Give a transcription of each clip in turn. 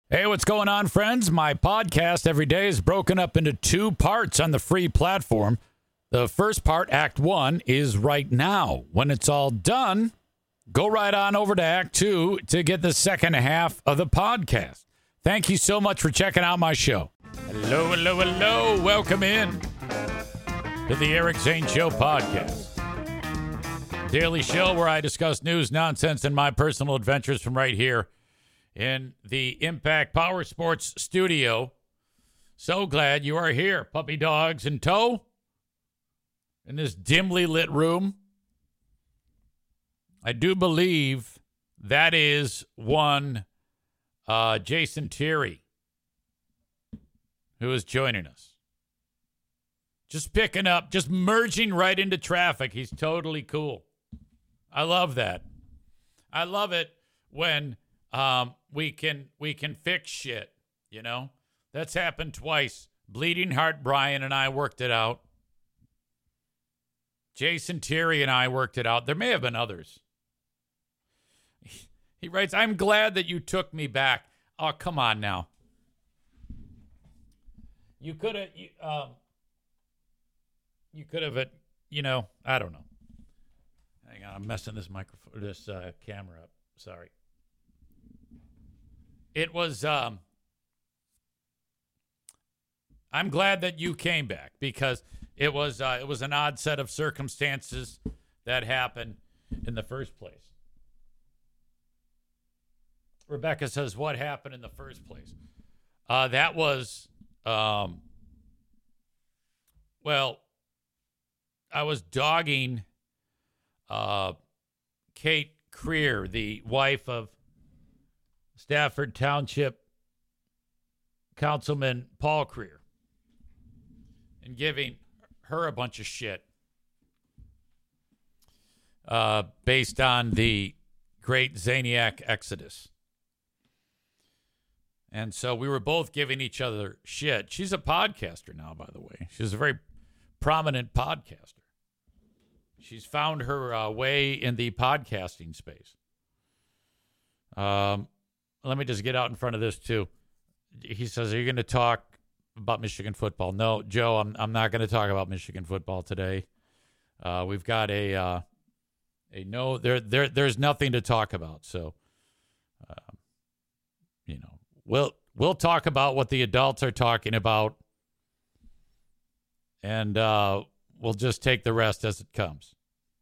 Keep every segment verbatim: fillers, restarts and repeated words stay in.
Hey, what's going on, friends? My podcast every day is broken up into two parts on the free platform. The first part, Act One, is right now. When it's all done, go right on over to Act Two to get the second half of the podcast. Thank you so much for checking out my show. Hello, hello, hello. Welcome in to the Eric Zane Show podcast. Daily show where I discuss news, nonsense, and my personal adventures from right here in the Impact Power Sports studio. So glad you are here, puppy dogs in tow, in this dimly lit room. I do believe that is one uh, Jason Terry who is joining us. Just picking up, just merging right into traffic. He's totally cool. I love that. I love it when um, we can we can fix shit, you know? That's happened twice. Bleeding Heart Brian and I worked it out. Jason Terry and I worked it out. There may have been others. He writes, I'm glad that you took me back. Oh, come on now. You could have, you, um, you could have, you know, I don't know. Hang on, I'm messing this microphone, this uh, camera up. Sorry. It was, um, I'm glad that you came back because it was, uh, it was an odd set of circumstances that happened in the first place. Rebecca says, what happened in the first place? Uh, that was, um, well, I was dogging uh, Kate Creer, the wife of Stafford Township Councilman Paul Creer, and giving her a bunch of shit uh, based on the great Zaniac Exodus. And so we were both giving each other shit. She's a podcaster now, by the way. She's a very prominent podcaster. She's found her uh, way in the podcasting space. Um, let me just get out in front of this, too. He says, are you going to talk about Michigan football? No, Joe, I'm I'm not going to talk about Michigan football today. Uh, we've got a uh, a no, there there there's nothing to talk about. So, uh, you know, we'll we'll talk about what the adults are talking about, and uh, we'll just take the rest as it comes.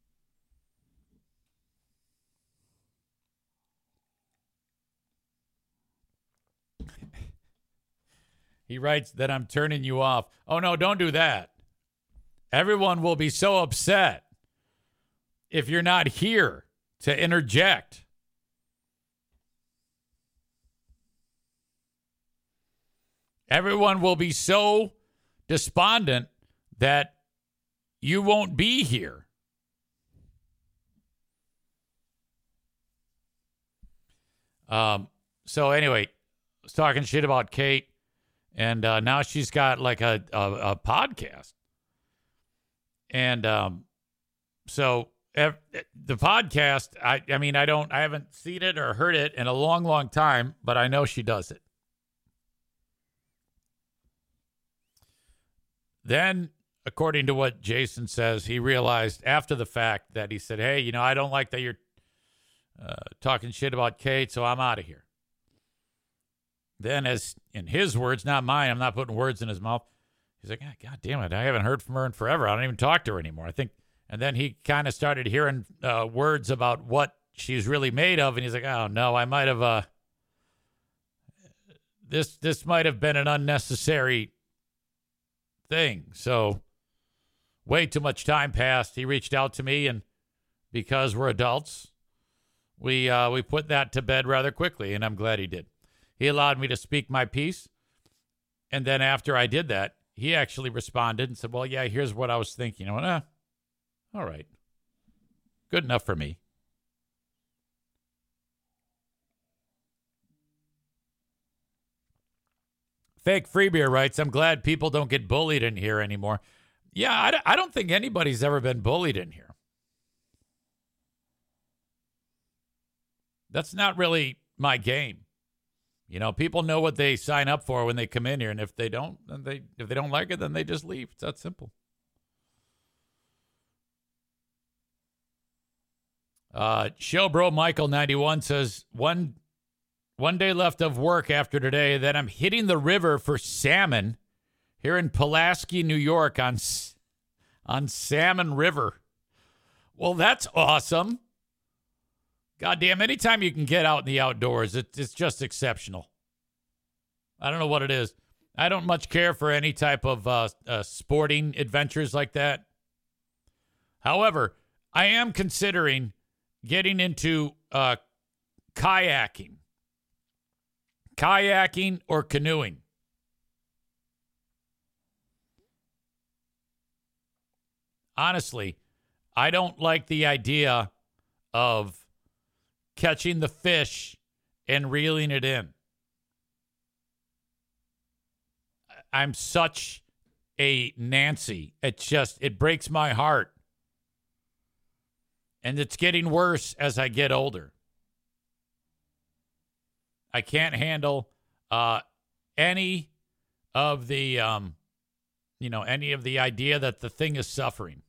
He writes that I'm turning you off. Oh, no, don't do that. Everyone will be so upset if you're not here to interject. Everyone will be so despondent that you won't be here. Um. So anyway, I was talking shit about Kate. And uh, now she's got like a, a, a podcast. And um, so ev- the podcast, I, I mean, I don't, I haven't seen it or heard it in a long, long time, but I know she does it. Then, according to what Jason says, he realized after the fact that he said, hey, you know, I don't like that you're uh, talking shit about Kate, so I'm out of here. Then, as in his words, not mine, I'm not putting words in his mouth. He's like, God damn it, I haven't heard from her in forever. I don't even talk to her anymore. I think, and then he kind of started hearing uh, words about what she's really made of, and he's like, oh no, I might have. Uh, this this might have been an unnecessary thing. So, way too much time passed. He reached out to me, and because we're adults, we uh, we put that to bed rather quickly, and I'm glad he did. He allowed me to speak my piece. And then after I did that, he actually responded and said, well, yeah, here's what I was thinking. I went, eh, all right. Good enough for me. Fake Free Beer writes, I'm glad people don't get bullied in here anymore. Yeah, I, I don't think anybody's ever been bullied in here. That's not really my game. You know, people know what they sign up for when they come in here, and if they don't, then they if they don't like it, then they just leave. It's that simple. Uh, Showbro Michael ninety-one says one one day left of work after today. Then I'm hitting the river for salmon here in Pulaski, New York, on on Salmon River. Well, that's awesome. Goddamn, anytime you can get out in the outdoors, it, it's just exceptional. I don't know what it is. I don't much care for any type of uh, uh, sporting adventures like that. However, I am considering getting into uh, kayaking. Kayaking or canoeing. Honestly, I don't like the idea of catching the fish and reeling it in. I'm such a Nancy. It just, it breaks my heart. And it's getting worse as I get older. I can't handle uh, any of the, um, you know, any of the idea that the thing is suffering.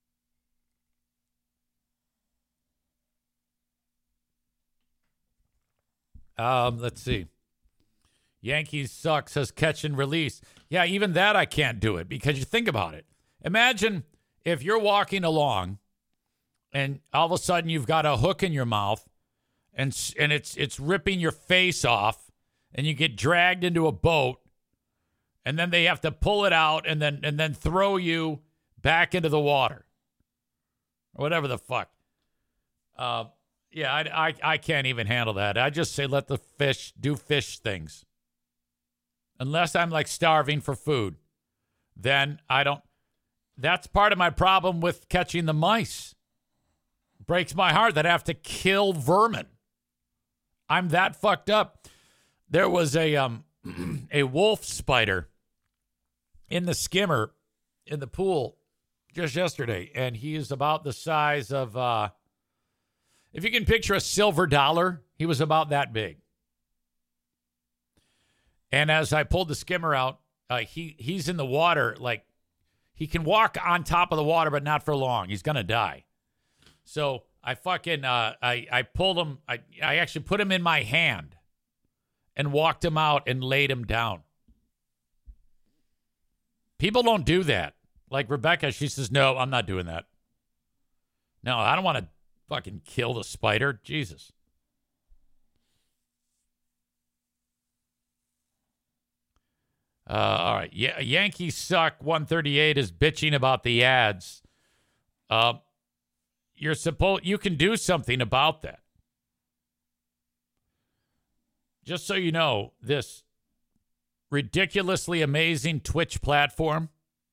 Um, let's see. Yankees suck, says catch and release. Yeah, even that I can't do it because you think about it. Imagine if you're walking along and all of a sudden you've got a hook in your mouth and and it's it's ripping your face off and you get dragged into a boat and then they have to pull it out and then and then throw you back into the water. Or whatever the fuck. Uh Yeah, I, I I can't even handle that. I just say let the fish do fish things. Unless I'm like starving for food, then I don't. That's part of my problem with catching the mice. It breaks my heart that I have to kill vermin. I'm that fucked up. There was a um a wolf spider in the skimmer in the pool just yesterday, and he is about the size of uh. If you can picture a silver dollar, he was about that big. And as I pulled the skimmer out, uh, he he's in the water. Like, he can walk on top of the water, but not for long. He's going to die. So I fucking, uh, I, I pulled him. I, I actually put him in my hand and walked him out and laid him down. People don't do that. Like Rebecca, she says, no, I'm not doing that. No, I don't want to fucking kill the spider. Jesus. Uh, all right. Yeah, Yankees suck. one thirty-eight is bitching about the ads. Uh, you're supposed you can do something about that. Just so you know, this ridiculously amazing Twitch platform,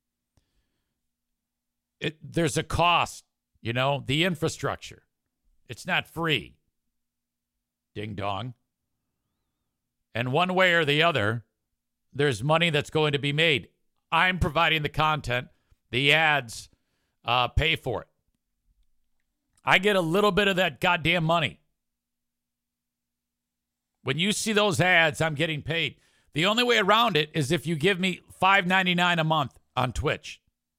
it there's a cost, you know, the infrastructure. It's not free. Ding dong. And one way or the other, there's money that's going to be made. I'm providing the content. The ads uh, pay for it. I get a little bit of that goddamn money. When you see those ads, I'm getting paid. The only way around it is if you give me five ninety-nine a month on Twitch.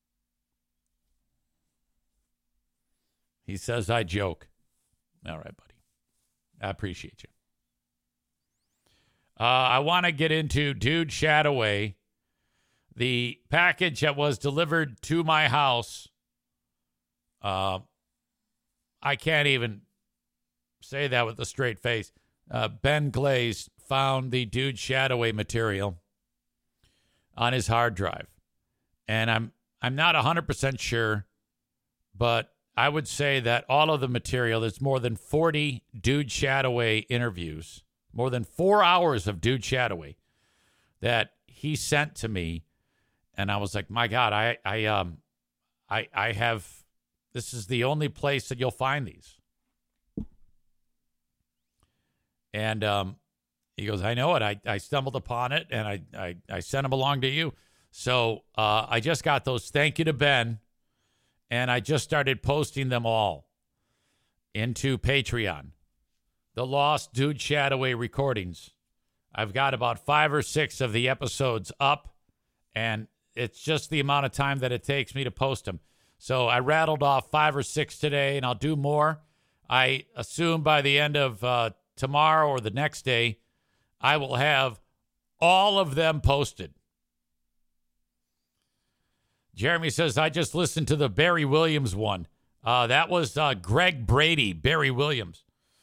He says I joke. All right, buddy. I appreciate you. Uh, I want to get into Dude Shadoway, the package that was delivered to my house. Uh, I can't even say that with a straight face. Uh, Ben Glaze found the Dude Shadoway material on his hard drive, and I'm I'm not one hundred percent sure, but I would say that all of the material, there's more than forty Dude Shadoway interviews, more than four hours of Dude Shadoway that he sent to me. And I was like, my God, I, I, um, I, I have, this is the only place that you'll find these. And, um, he goes, I know it. I, I stumbled upon it and I, I, I sent them along to you. So, uh, I just got those. Thank you to Ben. And I just started posting them all into Patreon. The Lost Dude Shadoway recordings. I've got about five or six of the episodes up, and it's just the amount of time that it takes me to post them. So I rattled off five or six today, and I'll do more. I assume by the end of uh, tomorrow or the next day, I will have all of them posted. Jeremy says, I just listened to the Barry Williams one. Uh, that was uh, Greg Brady, Barry Williams.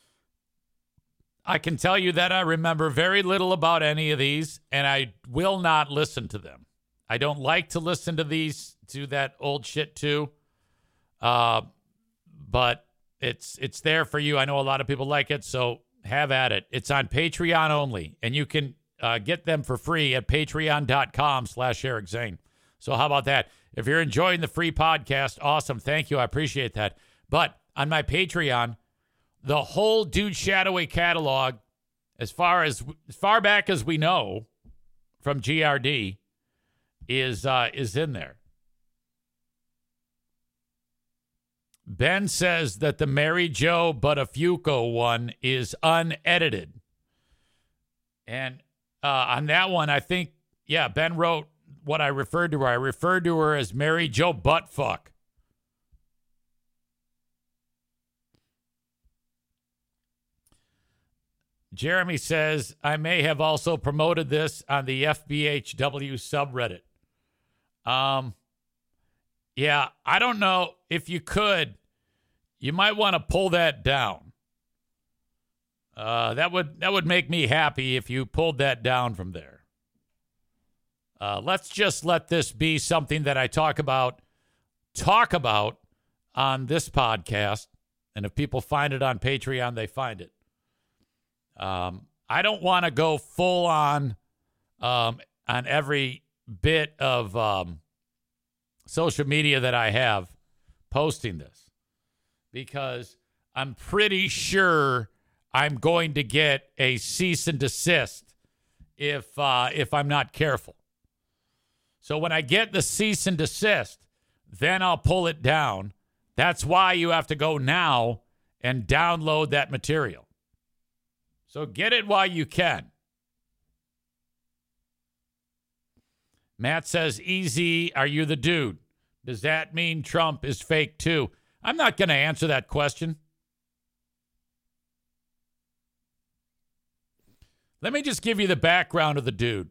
I can tell you that I remember very little about any of these, and I will not listen to them. I don't like to listen to these, to that old shit too. Uh, but it's it's there for you. I know a lot of people like it, so have at it. It's on Patreon only, and you can uh, get them for free at patreon.com slash Eric Zane. So how about that? If you're enjoying the free podcast, awesome. Thank you. I appreciate that. But on my Patreon, the whole Dude Shadoway catalog, as far as as far back as we know from G R D, is uh, is in there. Ben says that the Mary Jo Buttafuoco one is unedited. And uh, on that one, I think, yeah, Ben wrote what I referred to her. I referred to her as Mary Jo Buttfuck. Jeremy says, I may have also promoted this on the F B H W subreddit. Um, yeah, I don't know if you could. You might want to pull that down. Uh, that would that would make me happy if you pulled that down from there. Uh, let's just let this be something that I talk about, talk about on this podcast. And if people find it on Patreon, they find it. Um, I don't want to go full on um, on every bit of um, social media that I have posting this, because I'm pretty sure I'm going to get a cease and desist if uh, if I'm not careful. So when I get the cease and desist, then I'll pull it down. That's why you have to go now and download that material. So get it while you can. Matt says, easy, are you the dude? Does that mean Trump is fake too? I'm not going to answer that question. Let me just give you the background of the dude.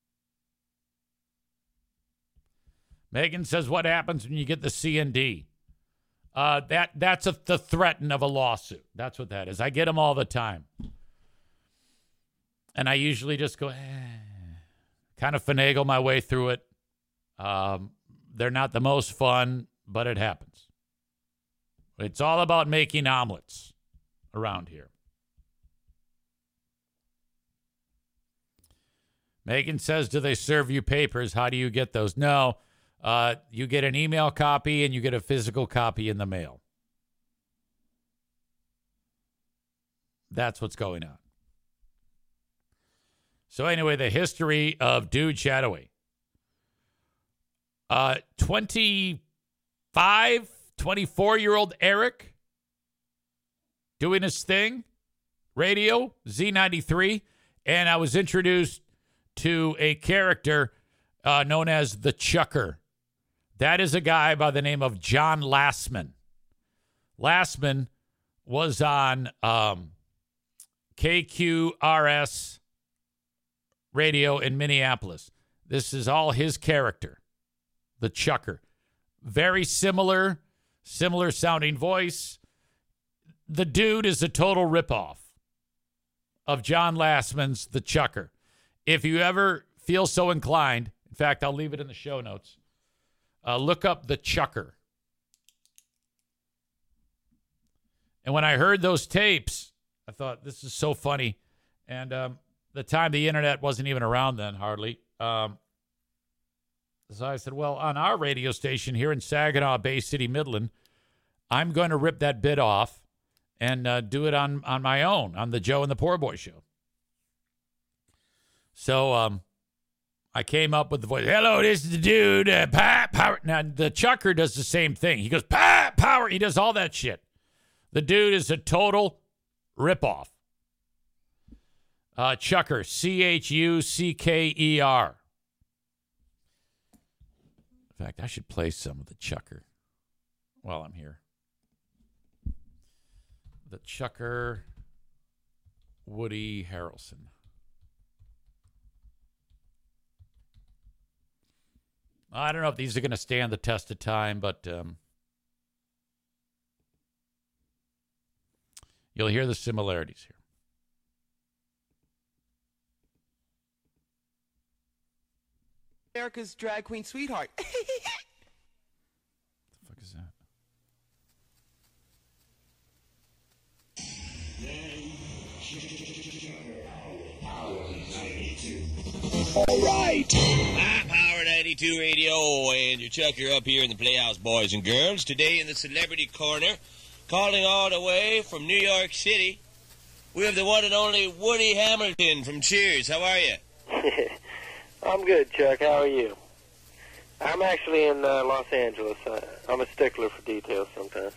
Megan says, what happens when you get the C N D? Uh, that that's a, the threaten of a lawsuit. That's what that is. I get them all the time. And I usually just go, eh, kind of finagle my way through it. Um, they're not the most fun, but it happens. It's all about making omelets around here. Megan says, do they serve you papers? How do you get those? No, uh, you get an email copy and you get a physical copy in the mail. That's what's going on. So anyway, the history of Dude Shadoway. Uh, twenty-five, twenty-four-year-old Eric doing his thing, radio, Z ninety-three, and I was introduced to a character uh, known as the Chucker. That is a guy by the name of John Lassman. Lassman was on um, K Q R S radio in Minneapolis. This is all his character, the Chucker. Very similar, similar sounding voice. The dude is a total ripoff of John Lassman's The Chucker. If you ever feel so inclined, in fact, I'll leave it in the show notes, uh, look up The Chucker. And when I heard those tapes, I thought, this is so funny. And um, the time the internet wasn't even around then, hardly. Um, so I said, well, on our radio station here in Saginaw Bay City, Midland, I'm going to rip that bit off and uh, do it on, on my own, on the Joe and the Poor Boy show. So um, I came up with the voice, hello, this is the dude, uh, Pat Power. Now, the Chucker does the same thing. He goes, Pat Power. He does all that shit. The dude is a total ripoff. Uh, Chucker, C H U C K E R. In fact, I should play some of the Chucker while I'm here. The Chucker Woody Harrelson. I don't know if these are going to stand the test of time, but um, you'll hear the similarities here. America's drag queen sweetheart. What the fuck is that? All right. My Power ninety-two Radio and your Chucker up here in the Playhouse, boys and girls. Today in the Celebrity Corner, calling all the way from New York City, we have the one and only Woody Hamilton from Cheers. How are you? I'm good, Chuck. How are you? I'm actually in uh, Los Angeles. Uh, I'm a stickler for details sometimes.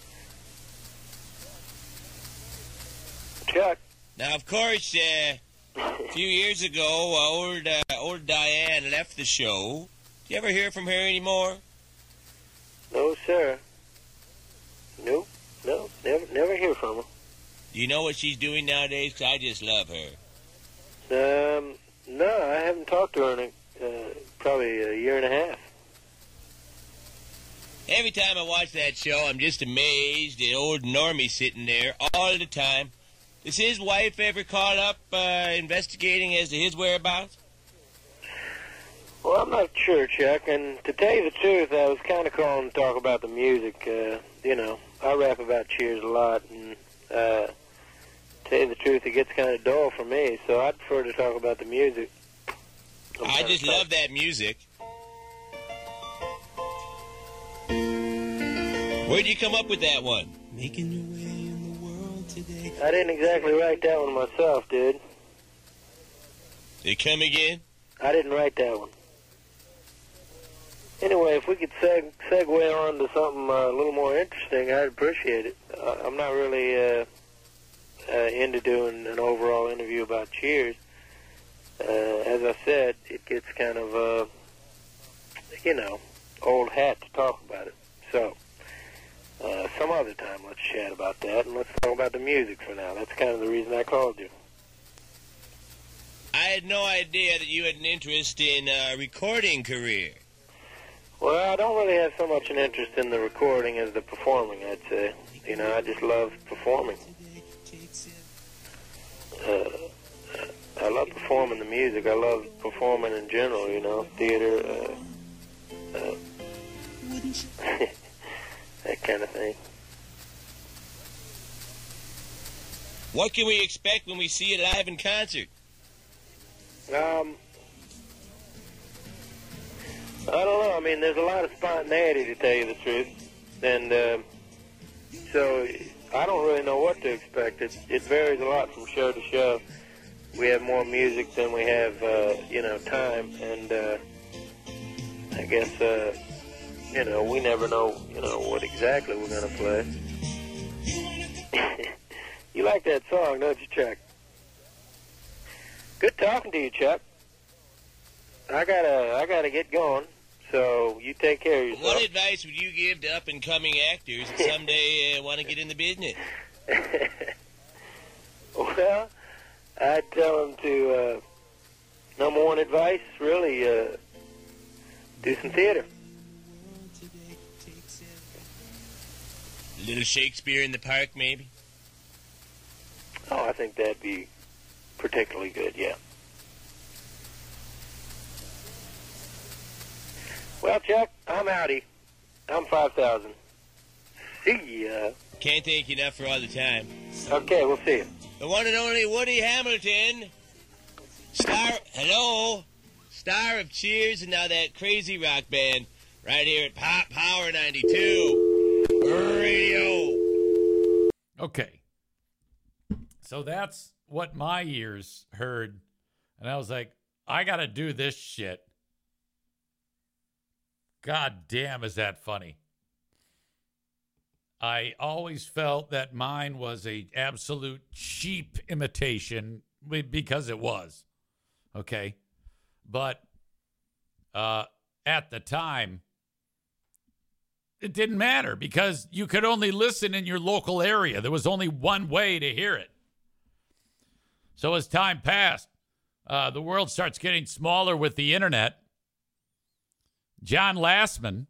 Chuck? Now, of course, uh, a few years ago, uh, old, uh, old Diane left the show. Do you ever hear from her anymore? No, sir. Nope. No, never never hear from her. Do you know what she's doing nowadays? 'Cause I just love her. Um, no, I haven't talked to her in a, uh, probably a year and a half. Every time I watch that show, I'm just amazed at old Normie sitting there all the time. Does his wife ever call up uh, investigating as to his whereabouts? Well, I'm not sure, Chuck, and to tell you the truth, I was kind of calling to talk about the music. Uh, you know, I rap about Cheers a lot, and uh, to tell you the truth, it gets kind of dull for me, so I'd prefer to talk about the music. I'm I just love that music. Where'd you come up with that one? Making your way in the world today. I didn't exactly write that one myself, dude. Did it come again? I didn't write that one. Anyway, if we could seg- segue on to something uh, a little more interesting, I'd appreciate it. Uh, I'm not really uh, uh, into doing an overall interview about Cheers. Uh, as I said, it gets kind of, uh, you know, old hat to talk about it. So, uh, some other time let's chat about that, and let's talk about the music for now. That's kind of the reason I called you. I had no idea that you had an interest in a recording career. Well, I don't really have so much an interest in the recording as the performing, I'd say. You know, I just love performing. Uh, I love performing the music. I love performing in general, you know, theater, uh, uh, that kind of thing. What can we expect when we see you live in concert? Um, I don't know. I mean, there's a lot of spontaneity, to tell you the truth. And uh, so I don't really know what to expect. It, it varies a lot from show to show. We have more music than we have, uh, you know, time. And uh, I guess, uh, you know, we never know, you know, what exactly we're going to play. You like that song, don't you, Chuck? Good talking to you, Chuck. I gotta, I gotta get going. So you take care of yourself. What advice would you give to up-and-coming actors that someday uh, want to get in the business? Well, I'd tell them to, uh, number one advice, really, uh, do some theater. A little Shakespeare in the Park, maybe? Oh, I think that'd be particularly good, yeah. Well, Chuck, I'm outie. I'm five thousand. See ya. Can't thank you enough for all the time. Okay, we'll see you. The one and only Woody Hamilton, star, hello, star of Cheers and now that crazy rock band, right here at Pop Power ninety-two Radio. Okay. So that's what my ears heard. And I was like, I got to do this shit. God damn, is that funny? I always felt that mine was a absolute cheap imitation because it was. Okay. But uh, at the time, it didn't matter because you could only listen in your local area. There was only one way to hear it. So as time passed, uh, the world starts getting smaller with the internet. John Lastman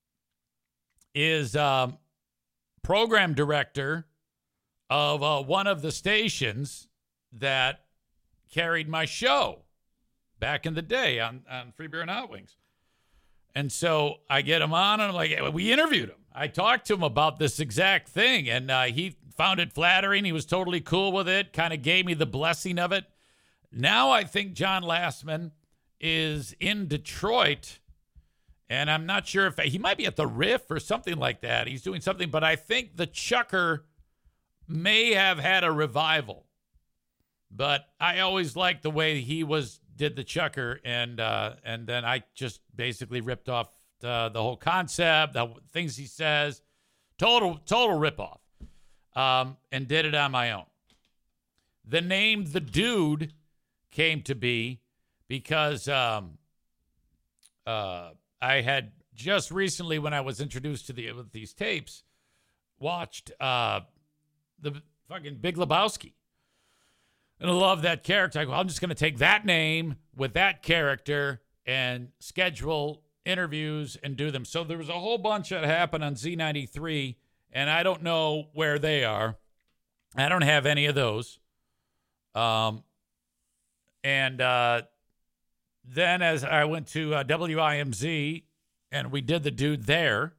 is um, program director of uh, one of the stations that carried my show back in the day on, on Free Beer and Hot Wings. And so I get him on, and I'm like, we interviewed him. I talked to him about this exact thing, and uh, he found it flattering. He was totally cool with it, kind of gave me the blessing of it. Now I think John Lastman is in Detroit, and I'm not sure if he might be at the Riff or something like that. He's doing something, but I think the Chucker may have had a revival. But I always liked the way he was did the Chucker, and uh, and then I just basically ripped off uh, the whole concept, the things he says, total total ripoff, um, and did it on my own. The name The Dude came to be because um, uh, I had just recently, when I was introduced to the with these tapes, watched uh, the fucking Big Lebowski. And I love that character. I go, I'm just going to take that name with that character and schedule interviews and do them. So there was a whole bunch that happened on Z ninety-three, and I don't know where they are. I don't have any of those. Um, and uh, then as I went to uh, W I M Z, and we did The Dude there,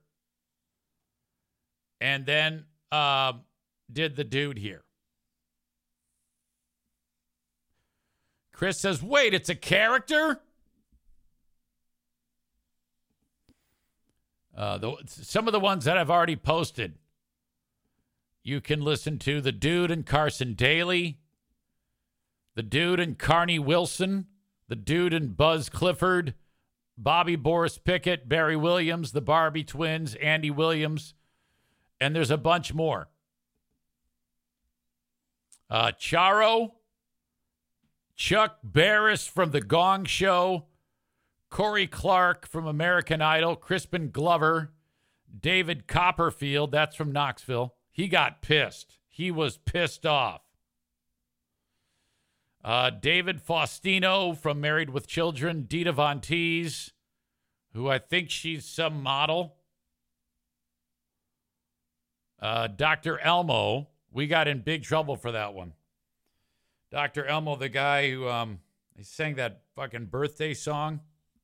and then uh, did The Dude here. Chris says, wait, it's a character? Uh, the, some of the ones that I've already posted. You can listen to The Dude and Carson Daly, The Dude and Carney Wilson, The Dude and Buzz Clifford, Bobby Boris Pickett, Barry Williams, the Barbie Twins, Andy Williams, and there's a bunch more. Uh, Charo, Chuck Barris from The Gong Show, Corey Clark from American Idol, Crispin Glover, David Copperfield, that's from Knoxville. He got pissed. He was pissed off. Uh, David Faustino from Married with Children, Dita Von Teese, who I think she's some model. Uh, Doctor Elmo, we got in big trouble for that one. Doctor Elmo, the guy who um, he sang that fucking birthday song.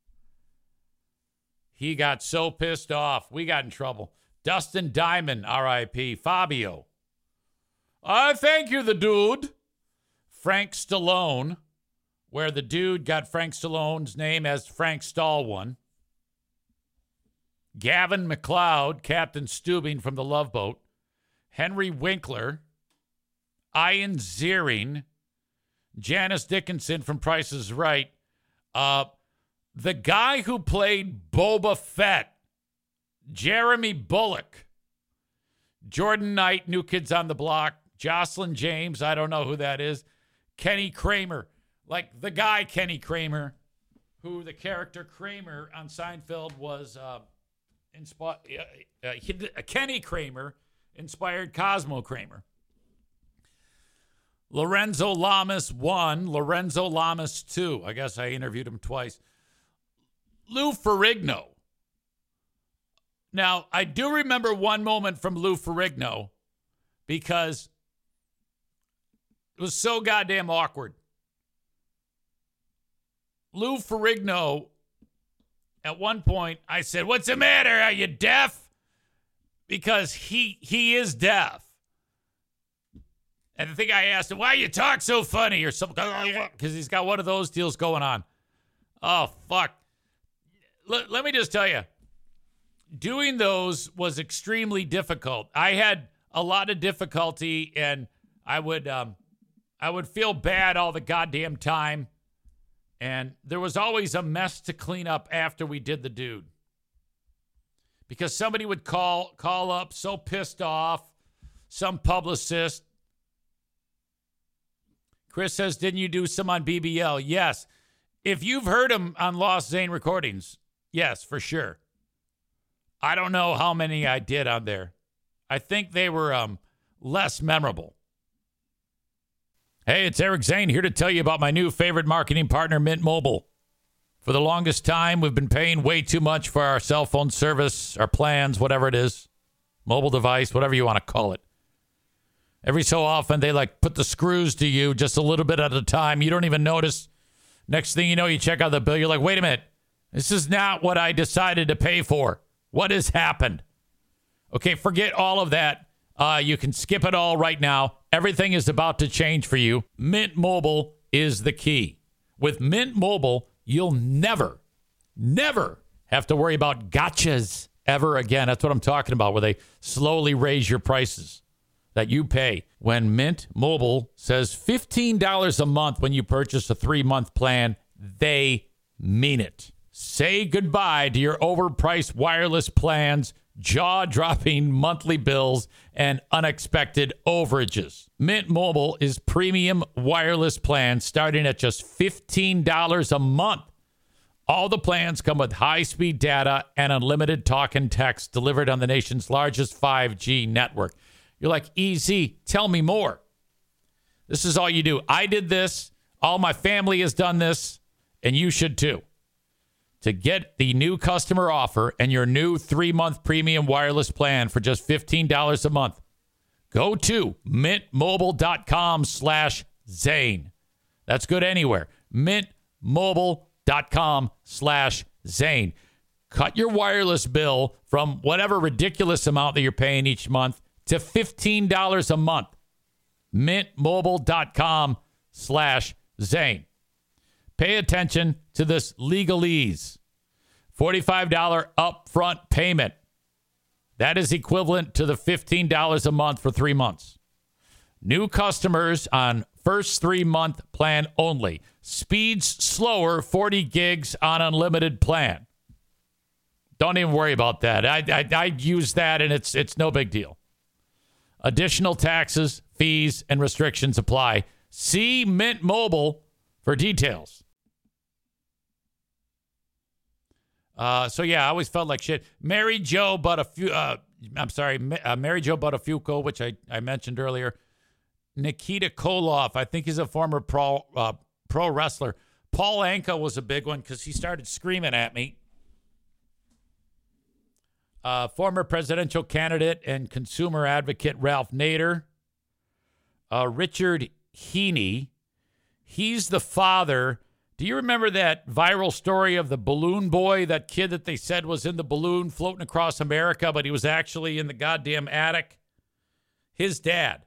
He got so pissed off. We got in trouble. Dustin Diamond, R I P Fabio. I thank you, The Dude. Frank Stallone, where The Dude got Frank Stallone's name as Frank Stallone. Gavin McLeod, Captain Steubing from The Love Boat. Henry Winkler. Ian Ziering. Janice Dickinson from Price is Right. Uh, the guy who played Boba Fett, Jeremy Bullock. Jordan Knight, New Kids on the Block. Jocelyn James, I don't know who that is. Kenny Kramer, like the guy Kenny Kramer, who the character Kramer on Seinfeld was uh, inspired. Uh, uh, Kenny Kramer inspired Cosmo Kramer. Lorenzo Lamas one, Lorenzo Lamas two. I guess I interviewed him twice. Lou Ferrigno. Now, I do remember one moment from Lou Ferrigno because it was so goddamn awkward. Lou Ferrigno, at one point, I said, "What's the matter? Are you deaf?" Because he he is deaf. And I think I asked him, why you talk so funny or something, because he's got one of those deals going on. Oh, fuck. L- let me just tell you, doing those was extremely difficult. I had a lot of difficulty, and I would um, I would feel bad all the goddamn time. And there was always a mess to clean up after we did The Dude. Because somebody would call call up so pissed off, some publicist, Chris says, didn't you do some on B B L? Yes. If you've heard him on Lost Zane recordings, yes, for sure. I don't know how many I did on there. I think they were um, less memorable. Hey, it's Eric Zane here to tell you about my new favorite marketing partner, Mint Mobile. For the longest time, we've been paying way too much for our cell phone service, our plans, whatever it is, mobile device, whatever you want to call it. Every so often, they like put the screws to you just a little bit at a time. You don't even notice. Next thing you know, you check out the bill. You're like, wait a minute. This is not what I decided to pay for. What has happened? Okay, forget all of that. Uh, you can skip it all right now. Everything is about to change for you. Mint Mobile is the key. With Mint Mobile, you'll never, never have to worry about gotchas ever again. That's what I'm talking about, where they slowly raise your prices that you pay. When Mint Mobile says fifteen dollars a month when you purchase a three-month plan, they mean it. Say goodbye to your overpriced wireless plans, jaw-dropping monthly bills, and unexpected overages. Mint Mobile is premium wireless plans starting at just fifteen dollars a month. All the plans come with high-speed data and unlimited talk and text delivered on the nation's largest five G network. You're like, easy, tell me more. This is all you do. I did this. All my family has done this, and you should too. To get the new customer offer and your new three-month premium wireless plan for just fifteen dollars a month, go to mintmobile.com slash Zane. That's good anywhere. mintmobile.com slash Zane. Cut your wireless bill from whatever ridiculous amount that you're paying each month to fifteen dollars a month. mintmobile.com slash Zane. Pay attention to this legalese. forty-five dollars upfront payment. That is equivalent to the fifteen dollars a month for three months. New customers on first three-month plan only. Speeds slower, forty gigs on unlimited plan. Don't even worry about that. I I, I use that, and it's it's no big deal. Additional taxes, fees, and restrictions apply. See Mint Mobile for details. Uh, so, yeah, I always felt like shit. Mary Jo Buttafuoco, uh, I'm sorry, uh, Mary Jo Buttafuoco, which I, I mentioned earlier. Nikita Koloff, I think he's a former pro uh, pro wrestler. Paul Anka was a big one because he started screaming at me. Uh, former presidential candidate and consumer advocate Ralph Nader. Uh, Richard Heaney. He's the father. Do you remember that viral story of the balloon boy, that kid that they said was in the balloon floating across America, but he was actually in the goddamn attic? His dad.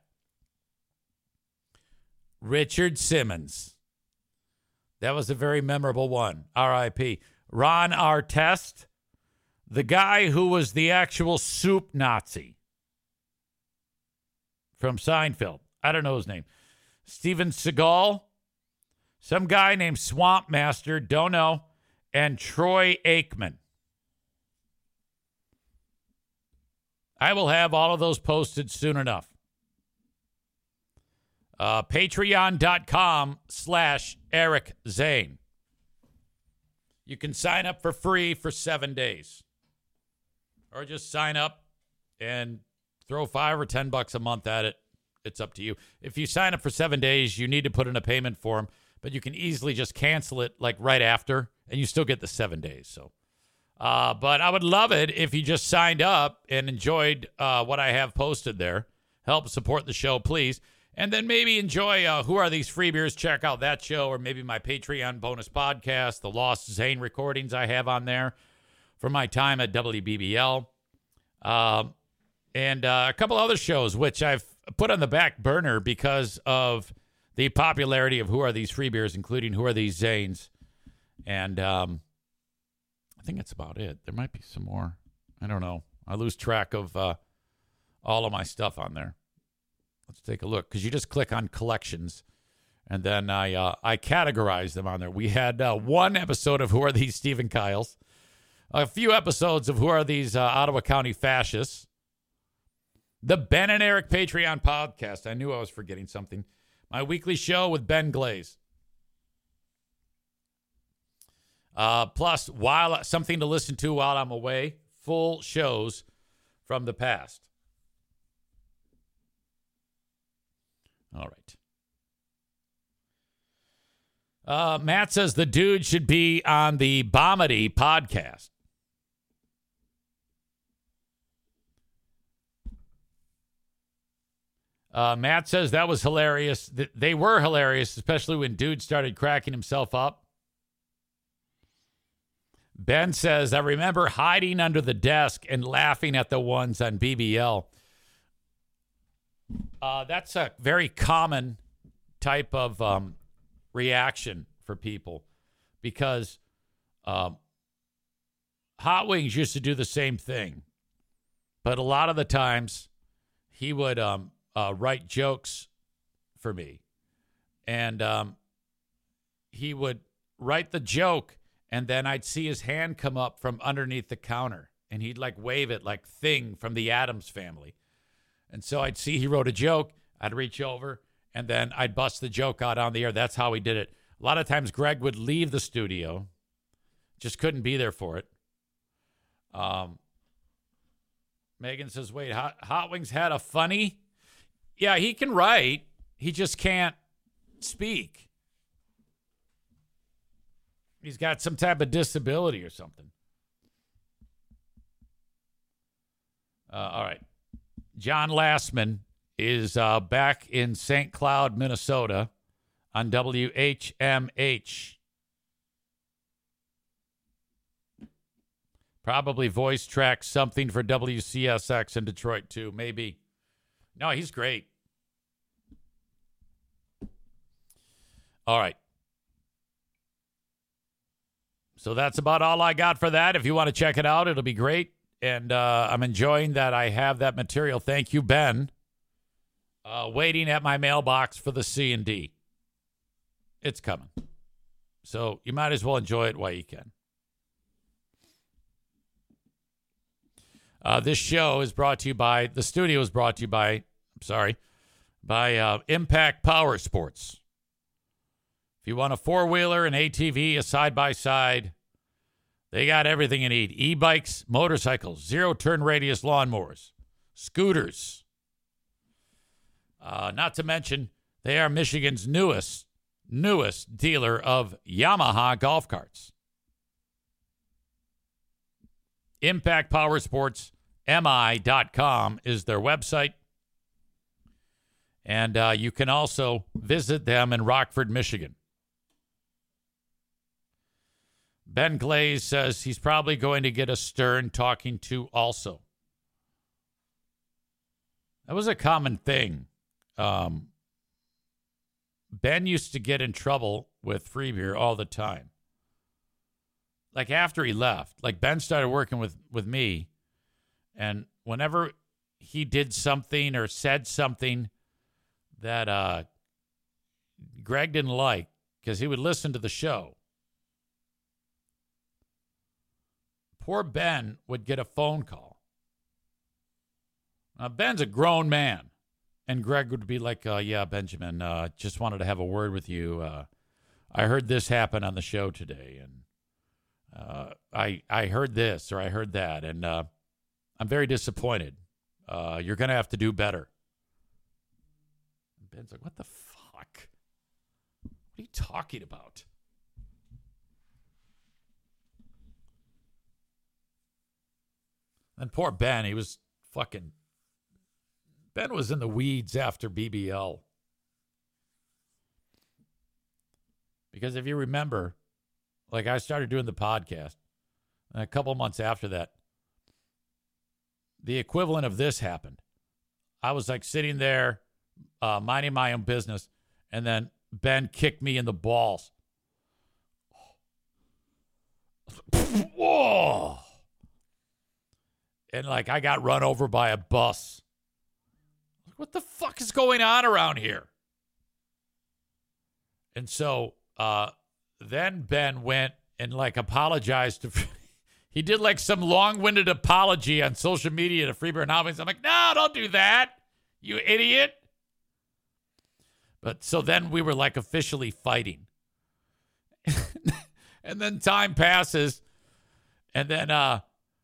Richard Simmons. That was a very memorable one. R I P Ron Artest. The guy who was the actual soup Nazi from Seinfeld. I don't know his name. Steven Seagal. Some guy named Swamp Master. Don't know. And Troy Aikman. I will have all of those posted soon enough. Uh, Patreon.com slash Eric Zane. You can sign up for free for seven days. Or just sign up and throw five or ten bucks a month at it. It's up to you. If you sign up for seven days, you need to put in a payment form, but you can easily just cancel it like right after, and you still get the seven days. So, uh, but I would love it if you just signed up and enjoyed uh, what I have posted there. Help support the show, please. And then maybe enjoy uh, Who Are These Free Beers? Check out that show, or maybe my Patreon bonus podcast, the Lost Zane recordings I have on there for my time at W B B L. Uh, and uh, a couple other shows, which I've put on the back burner because of the popularity of Who Are These Free Beers, including Who Are These Zanes. And um, I think that's about it. There might be some more. I don't know. I lose track of uh, all of my stuff on there. Let's take a look, because you just click on collections, and then I uh, I categorize them on there. We had uh, one episode of Who Are These Stephen Kyles, a few episodes of Who Are These uh, Ottawa County Fascists, the Ben and Eric Patreon podcast. I knew I was forgetting something. My weekly show with Ben Glaze. Uh, plus, while something to listen to while I'm away, full shows from the past. All right. Uh, Matt says the dude should be on the Bomedy podcast. Uh, Matt says that was hilarious. They were hilarious, especially when dude started cracking himself up. Ben says, I remember hiding under the desk and laughing at the ones on B B L. Uh, that's a very common type of um, reaction for people because um, Hot Wings used to do the same thing. But a lot of the times he would um, uh, write jokes for me. And um, he would write the joke, and then I'd see his hand come up from underneath the counter. And he'd like wave it like Thing from the Addams Family. And so I'd see he wrote a joke. I'd reach over, and then I'd bust the joke out on the air. That's how he did it. A lot of times Greg would leave the studio. Just couldn't be there for it. Um, Megan says, wait, Hot, Hot Wings had a funny? Yeah, he can write. He just can't speak. He's got some type of disability or something. Uh, all right. John Lastman is uh, back in Saint Cloud, Minnesota on W H M H. Probably voice track something for W C S X in Detroit, too. Maybe. No, he's great. All right. So that's about all I got for that. If you want to check it out, it'll be great. And uh, I'm enjoying that I have that material. Thank you, Ben. Uh, waiting at my mailbox for the C and D. It's coming. So you might as well enjoy it while you can. Uh, this show is brought to you by, the studio is brought to you by, I'm sorry, by uh, Impact Power Sports. If you want a four-wheeler, an A T V, a side-by-side, they got everything you need. E-bikes, motorcycles, zero-turn radius lawnmowers, scooters. Uh, not to mention, they are Michigan's newest, newest dealer of Yamaha golf carts. Impact Power Sports M I dot com is their website. And uh, you can also visit them in Rockford, Michigan. Ben Glaze says he's probably going to get a Stern talking to also. That was a common thing. Um, Ben used to get in trouble with Free Beer all the time. Like after he left, like Ben started working with, with me, and whenever he did something or said something that uh, Greg didn't like, because he would listen to the show, poor Ben would get a phone call. Now, Ben's a grown man, and Greg would be like, uh, yeah, Benjamin, uh, just wanted to have a word with you. Uh, I heard this happen on the show today, and Uh, I I heard this or I heard that, and uh, I'm very disappointed. Uh, you're going to have to do better. And Ben's like, what the fuck? What are you talking about? And poor Ben, he was fucking... Ben was in the weeds after B B L. Because if you remember... Like, I started doing the podcast, and a couple months after that, the equivalent of this happened. I was, like, sitting there, uh, minding my own business, and then Ben kicked me in the balls. Whoa! And, like, I got run over by a bus. What the fuck is going on around here? And so, uh... then Ben went and, like, apologized to... he did, like, some long-winded apology on social media to Freebeer and Hot Wings. I'm like, no, don't do that, you idiot. But so then we were like officially fighting. And then time passes. And then uh,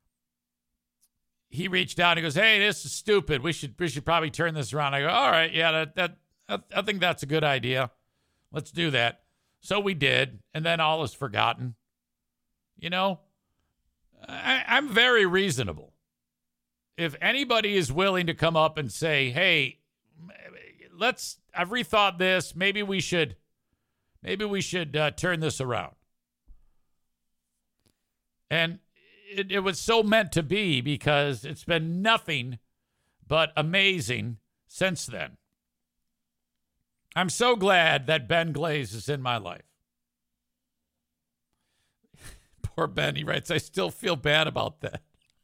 he reached out and he goes, hey, this is stupid. We should we should probably turn this around. I go, all right, yeah, that, that, that I think that's a good idea. Let's do that. So we did. And then all is forgotten. You know, I, I'm very reasonable. If anybody is willing to come up and say, hey, let's, I've rethought this. Maybe we should, maybe we should uh, turn this around. And it, it was so meant to be because it's been nothing but amazing since then. I'm so glad that Ben Glaze is in my life. Poor Ben, he writes, I still feel bad about that.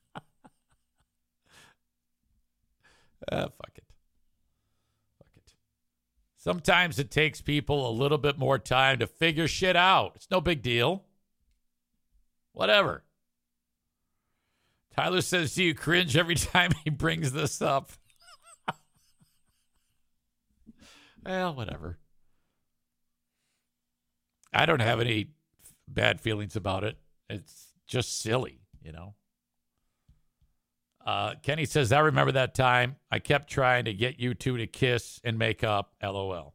Uh, fuck it. Fuck it. Sometimes it takes people a little bit more time to figure shit out. It's no big deal. Whatever. Tyler says, do you cringe every time he brings this up? Well, whatever. I don't have any bad feelings about it. It's just silly, you know? Uh, Kenny says, I remember that time. I kept trying to get you two to kiss and make up. LOL.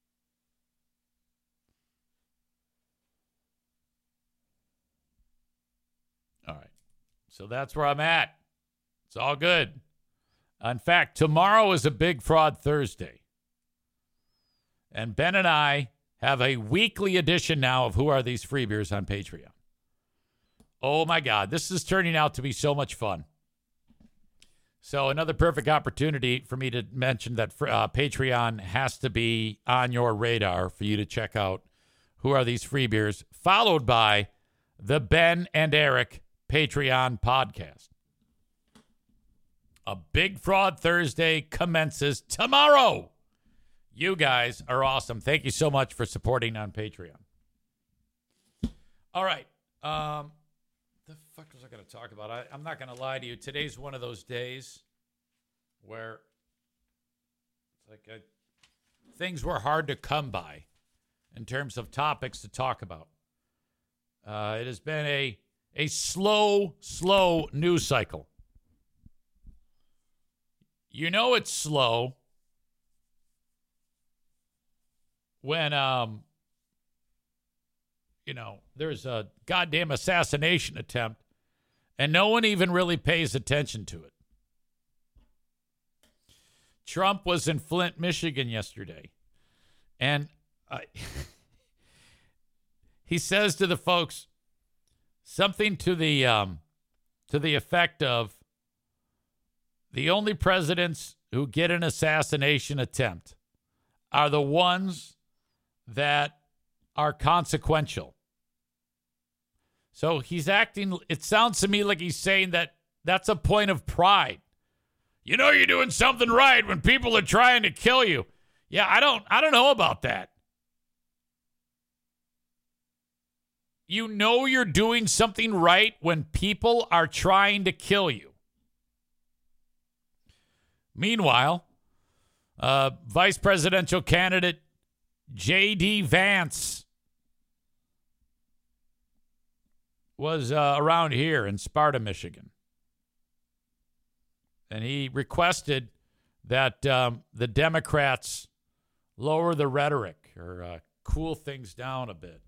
All right. So that's where I'm at. It's all good. In fact, tomorrow is a Big Fraud Thursday. And Ben and I have a weekly edition now of Who Are These Freebeers on Patreon. Oh, my God. This is turning out to be so much fun. So another perfect opportunity for me to mention that uh, Patreon has to be on your radar for you to check out Who Are These Freebeers, followed by the Ben and Eric Patreon podcast. A Big Fraud Thursday commences tomorrow. You guys are awesome. Thank you so much for supporting on Patreon. All right. Um, the fuck was I going to talk about? I, I'm not going to lie to you. Today's one of those days where it's like a, things were hard to come by in terms of topics to talk about. Uh, it has been a a slow, slow news cycle. You know it's slow when um you know there's a goddamn assassination attempt and no one even really pays attention to it. Trump was in Flint, Michigan yesterday, and uh, he says to the folks something to the um, to the effect of, the only presidents who get an assassination attempt are the ones that are consequential. So he's acting, it sounds to me like he's saying that that's a point of pride. You know you're doing something right when people are trying to kill you. Yeah, I don't I don't know about that. You know you're doing something right when people are trying to kill you. Meanwhile, uh, vice presidential candidate J D Vance was uh, around here in Sparta, Michigan. And he requested that um, the Democrats lower the rhetoric or uh, cool things down a bit.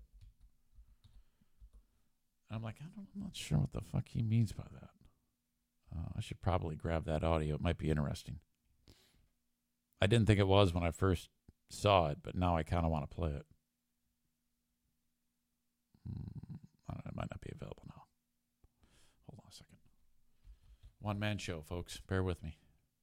I'm like, I don't, I'm not sure what the fuck he means by that. Uh, I should probably grab that audio. It might be interesting. I didn't think it was when I first saw it, but now I kind of want to play it. Hmm, I don't know, it might not be available now. Hold on a second. One-man show, folks. Bear with me.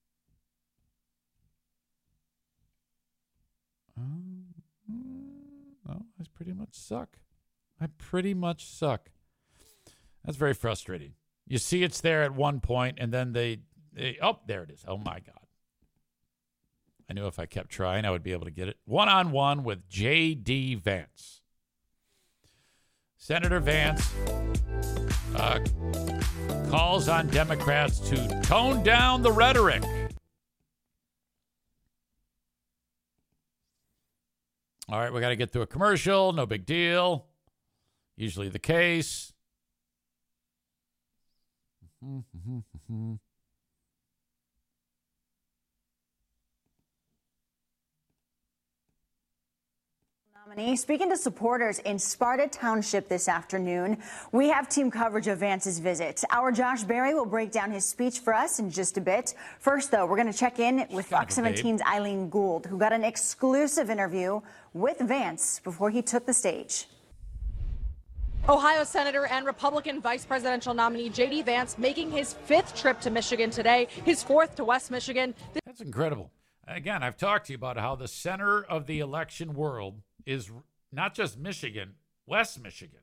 Um, no, I pretty much suck. I pretty much suck. That's very frustrating. You see it's there at one point, and then they, they... Oh, there it is. Oh, my God. I knew if I kept trying, I would be able to get it. One-on-one with J D Vance. Senator Vance uh, calls on Democrats to tone down the rhetoric. All right, we got to get through a commercial. No big deal. Usually the case. Speaking to supporters in Sparta Township this afternoon, we have team coverage of Vance's visit. Our Josh Berry will break down his speech for us in just a bit. First, though, we're going to check in with Fox seventeen's Eileen Gould, who got an exclusive interview with Vance before he took the stage. Ohio Senator and Republican vice presidential nominee J D Vance making his fifth trip to Michigan today, his fourth to West Michigan. That's incredible. Again, I've talked to you about how the center of the election world is not just Michigan, West Michigan.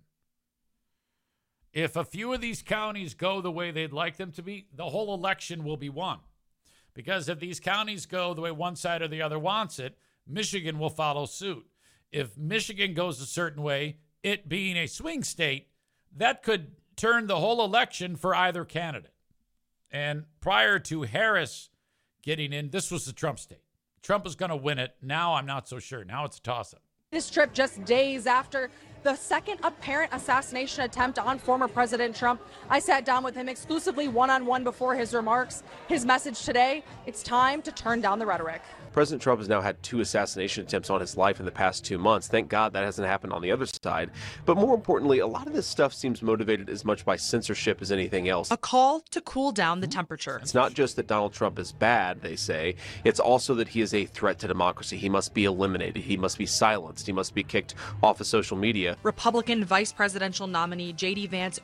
If a few of these counties go the way they'd like them to be, the whole election will be won. Because if these counties go the way one side or the other wants it, Michigan will follow suit. If Michigan goes a certain way, it being a swing state, that could turn the whole election for either candidate. And prior to Harris getting in, this was the Trump state. Trump was going to win it. Now I'm not so sure. Now it's a toss-up. This trip just days after the second apparent assassination attempt on former President Trump. I sat down with him exclusively one-on-one before his remarks. His message today, it's time to turn down the rhetoric. President Trump has now had two assassination attempts on his life in the past two months. Thank God that hasn't happened on the other side. But more importantly, a lot of this stuff seems motivated as much by censorship as anything else. A call to cool down the temperature. It's not just that Donald Trump is bad, they say. It's also that he is a threat to democracy. He must be eliminated. He must be silenced. He must be kicked off of social media. Republican vice presidential nominee J D Vance.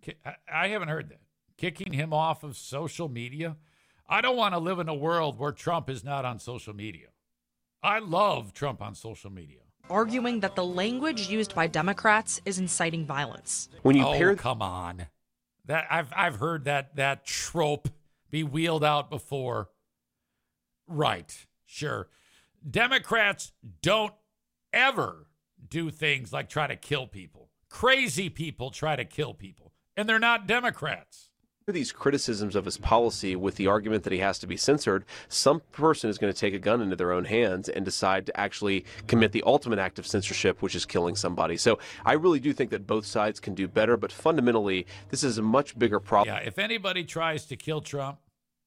I haven't heard that. Kicking him off of social media? I don't want to live in a world where Trump is not on social media. I love Trump on social media. Arguing that the language used by Democrats is inciting violence. When you oh, pair come on. That I've I've heard that that trope be wheeled out before. Right. Sure. Democrats don't ever do things like try to kill people. Crazy people try to kill people, and they're not Democrats. These criticisms of his policy with the argument that he has to be censored, some person is going to take a gun into their own hands and decide to actually commit the ultimate act of censorship, which is killing somebody. So I really do think that both sides can do better, but fundamentally, this is a much bigger problem. Yeah, if anybody tries to kill Trump,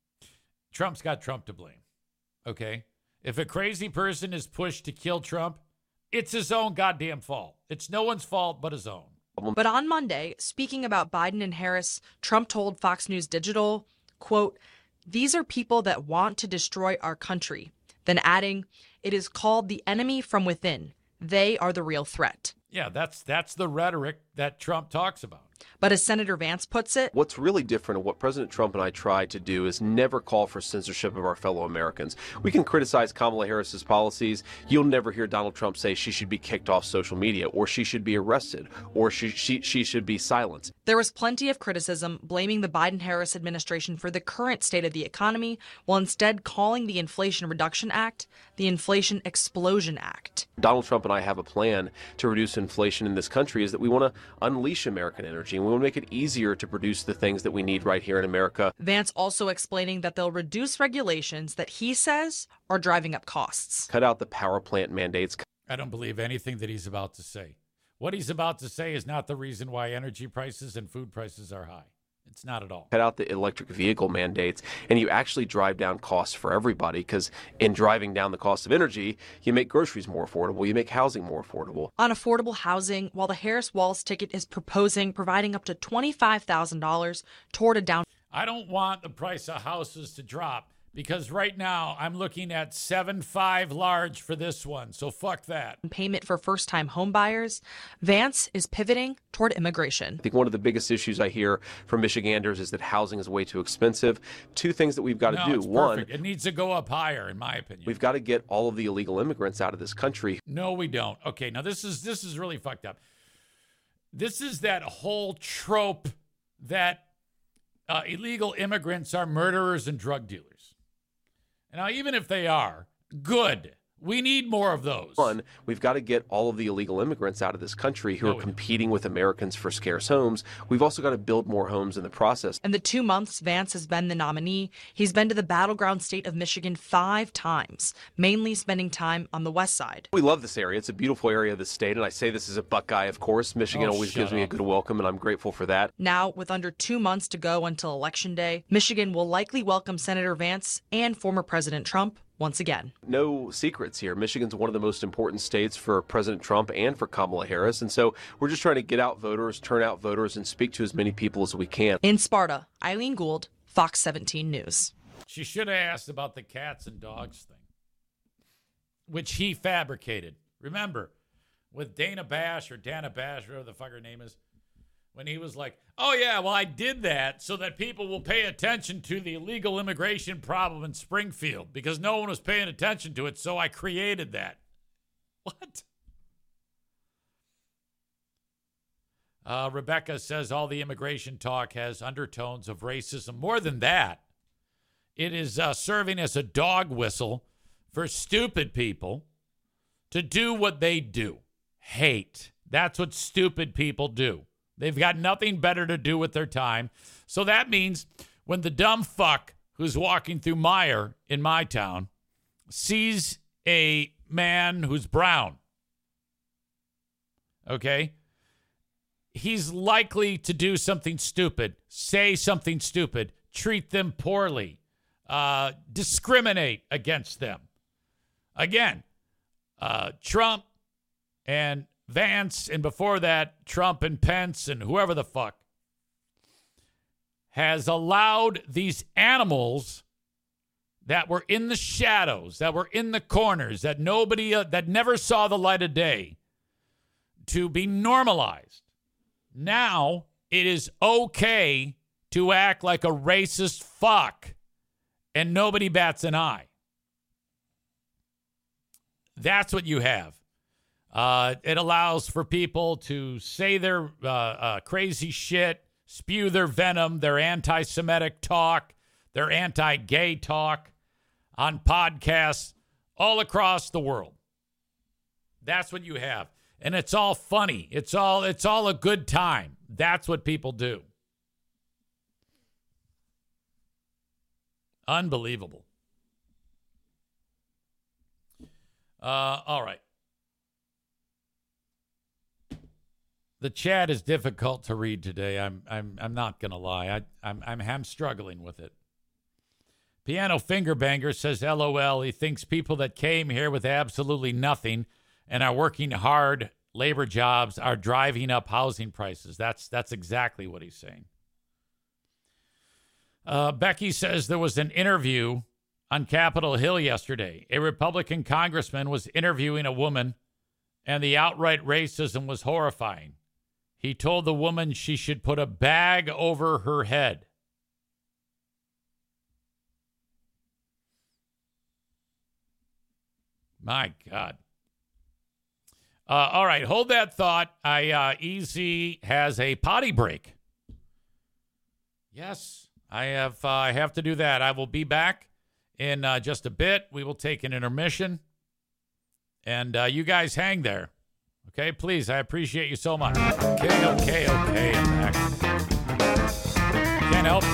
Trump's got Trump to blame. Okay? If a crazy person is pushed to kill Trump, it's his own goddamn fault. It's no one's fault but his own. But on Monday, speaking about Biden and Harris, Trump told Fox News Digital, quote, "These are people that want to destroy our country." Then adding, "It is called the enemy from within. They are the real threat." Yeah, that's that's the rhetoric that Trump talks about. But as Senator Vance puts it, what's really different and what President Trump and I try to do is never call for censorship of our fellow Americans. We can criticize Kamala Harris's policies. You'll never hear Donald Trump say she should be kicked off social media, or she should be arrested, or she she, she should be silenced. There was plenty of criticism blaming the Biden-Harris administration for the current state of the economy, while instead calling the Inflation Reduction Act the Inflation Explosion Act. Donald Trump and I have a plan to reduce inflation in this country, is that we want to unleash American energy, and we want to make it easier to produce the things that we need right here in America. Vance also explaining that they'll reduce regulations that he says are driving up costs. Cut out the power plant mandates. I don't believe anything that he's about to say. What he's about to say is not the reason why energy prices and food prices are high. It's not at all. Cut out the electric vehicle mandates, and you actually drive down costs for everybody, because in driving down the cost of energy, you make groceries more affordable, you make housing more affordable. On affordable housing, while the Harris-Walz ticket is proposing providing up to twenty-five thousand dollars toward a down. I don't want the price of houses to drop, because right now I'm looking at seven five large for this one, so fuck that. Payment for first-time home buyers. Vance is pivoting toward immigration. I think one of the biggest issues I hear from Michiganders is that housing is way too expensive. Two things that we've got to no, do. It's One, perfect. It needs to go up higher, in my opinion. We've got to get all of the illegal immigrants out of this country. No, we don't. Okay, now this is this is really fucked up. This is that whole trope that uh, illegal immigrants are murderers and drug dealers. Now, even if they are, good. We need more of those. One, we've got to get all of the illegal immigrants out of this country who No, are we competing with Americans for scarce homes. We've also got to build more homes in the process. In the two months Vance has been the nominee, he's been to the battleground state of Michigan five times, mainly spending time on the west side. We love this area. It's a beautiful area of the state, and I say this as a Buckeye, of course. Michigan Oh, always shut gives me a up. good welcome, and I'm grateful for that. Now, with under two months to go until Election Day, Michigan will likely welcome Senator Vance and former President Trump once again. No secrets here. Michigan's one of the most important states for President Trump and for Kamala Harris, and so we're just trying to get out voters, turn out voters, and speak to as many people as we can. In Sparta, Eileen Gould, Fox seventeen News. She should have asked about the cats and dogs thing, which he fabricated. Remember, with Dana Bash or Dana Bash, whatever the fuck her name is, when he was like, oh, yeah, well, I did that so that people will pay attention to the illegal immigration problem in Springfield because no one was paying attention to it, so I created that. What? Uh, Rebecca says all the immigration talk has undertones of racism. More than that, it is uh, serving as a dog whistle for stupid people to do what they do. Hate. That's what stupid people do. They've got nothing better to do with their time. So that means when the dumb fuck who's walking through Meyer in my town sees a man who's brown, okay, he's likely to do something stupid, say something stupid, treat them poorly, uh, discriminate against them. Again, uh, Trump and Vance, and before that, Trump and Pence and whoever the fuck, has allowed these animals that were in the shadows, that were in the corners, that nobody, uh, that never saw the light of day, to be normalized. Now it is okay to act like a racist fuck, and nobody bats an eye. That's what you have. Uh, it allows for people to say their uh, uh, crazy shit, spew their venom, their anti-Semitic talk, their anti-gay talk on podcasts all across the world. That's what you have. And it's all funny. It's all it's all a good time. That's what people do. Unbelievable. Uh, all right. The chat is difficult to read today. I'm I'm I'm not gonna lie. I I'm I'm, I'm struggling with it. Piano Finger Banger says, L O L. He thinks people that came here with absolutely nothing and are working hard labor jobs are driving up housing prices. That's that's exactly what he's saying. Uh, Becky says there was an interview on Capitol Hill yesterday. A Republican congressman was interviewing a woman, and the outright racism was horrifying. He told the woman she should put a bag over her head. My God. Uh, all right, hold that thought. I uh, Easy has a potty break. Yes, I have. Uh, I have to do that. I will be back in uh, just a bit. We will take an intermission, and uh, you guys hang there. Okay, please. I appreciate you so much. Okay, okay, okay. I'm back. Can't help.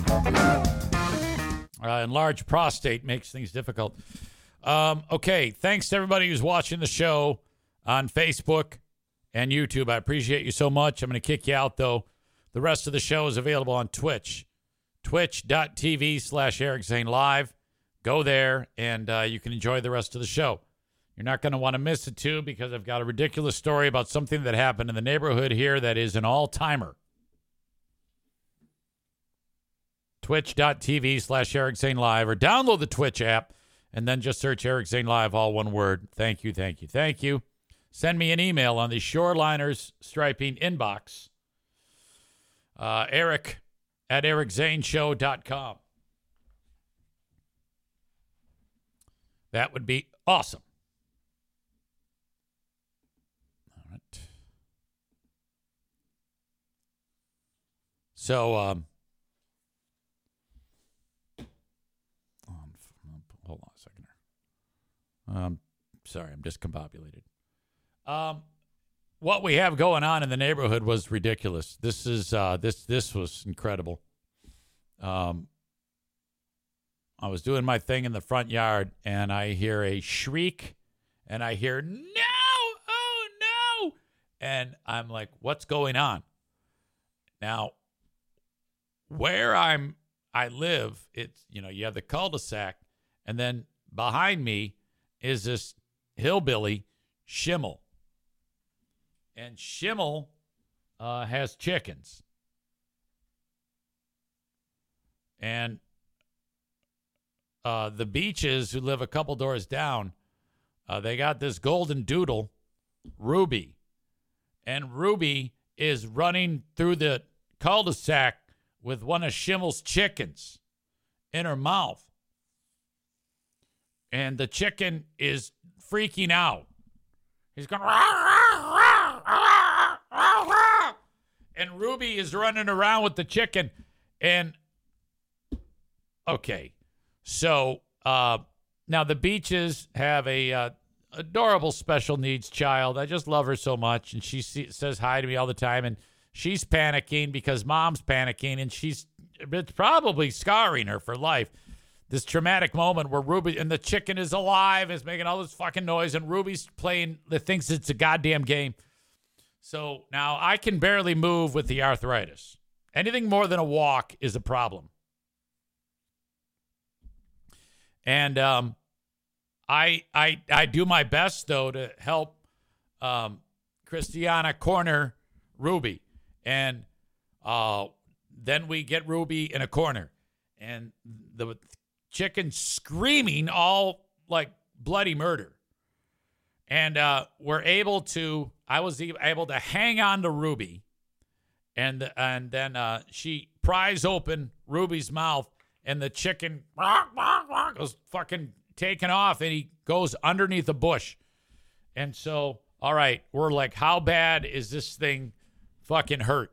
Uh, enlarged prostate makes things difficult. Um, okay, thanks to everybody who's watching the show on Facebook and YouTube. I appreciate you so much. I'm going to kick you out, though. The rest of the show is available on Twitch. Twitch.tv slash Eric Zane Live. Go there, and uh, you can enjoy the rest of the show. You're not going to want to miss it, too, because I've got a ridiculous story about something that happened in the neighborhood here that is an all-timer. Twitch.tv slash Eric Zane Live, or download the Twitch app, and then just search Eric Zane Live, all one word. Thank you, thank you, thank you. Send me an email on the Shoreliners Striping inbox. Uh, Eric at eric zane show dot com. That would be awesome. All right. So, um, hold on a second here. Um, sorry, I'm discombobulated. Um, what we have going on in the neighborhood was ridiculous. This is uh, this this was incredible. Um, I was doing my thing in the front yard, and I hear a shriek, and I hear no, oh no, and I'm like, what's going on? Now, where I'm I live, it's you know you have the cul-de-sac, and then behind me is this hillbilly Schimmel. And Schimmel uh, has chickens. And uh, the Beaches, who live a couple doors down, uh, they got this golden doodle, Ruby. And Ruby is running through the cul-de-sac with one of Schimmel's chickens in her mouth. And the chicken is freaking out. He's going, rah, rah, rah, rah, rah, rah. And Ruby is running around with the chicken. And, okay, so uh, now the Beaches have a uh, adorable special needs child. I just love her so much. And she see, says hi to me all the time. And she's panicking because mom's panicking. And she's it's probably scarring her for life. This traumatic moment where Ruby and the chicken is alive, is making all this fucking noise, and Ruby's playing, that thinks it's a goddamn game. So now I can barely move with the arthritis. Anything more than a walk is a problem. And um, I I I do my best though to help um, Christiana corner Ruby, and uh, then we get Ruby in a corner, and the chicken screaming all like bloody murder. And uh, we're able to, I was able to hang on to Ruby. And and then uh, she pries open Ruby's mouth, and the chicken goes fucking taking off, and he goes underneath a bush. And so, all right, we're like, how bad is this thing fucking hurt?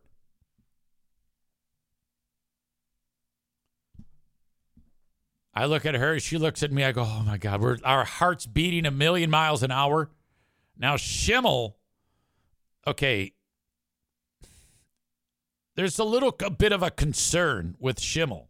I look at her, she looks at me, I go, oh my God, we're our heart's beating a million miles an hour. Now Schimmel, okay, there's a little a bit of a concern with Schimmel.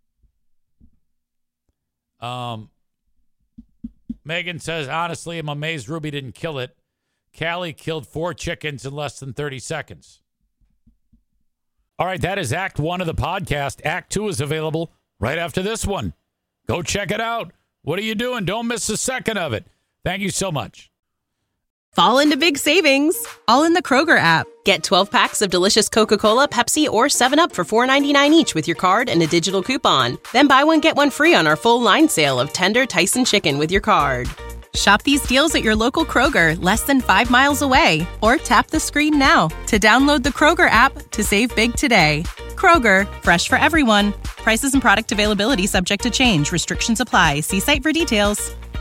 Um, Megan says, honestly, I'm amazed Ruby didn't kill it. Callie killed four chickens in less than thirty seconds. All right, that is Act One of the podcast. Act Two is available right after this one. Go check it out. What are you doing? Don't miss a second of it. Thank you so much. Fall into big savings, all in the Kroger app. Get twelve packs of delicious Coca-Cola, Pepsi, or seven up for four ninety-nine each with your card and a digital coupon. Then buy one, get one free on our full line sale of tender Tyson chicken with your card. Shop these deals at your local Kroger, less than five miles away. Or tap the screen now to download the Kroger app to save big today. Kroger, fresh for everyone. Prices and product availability subject to change. Restrictions apply. See site for details.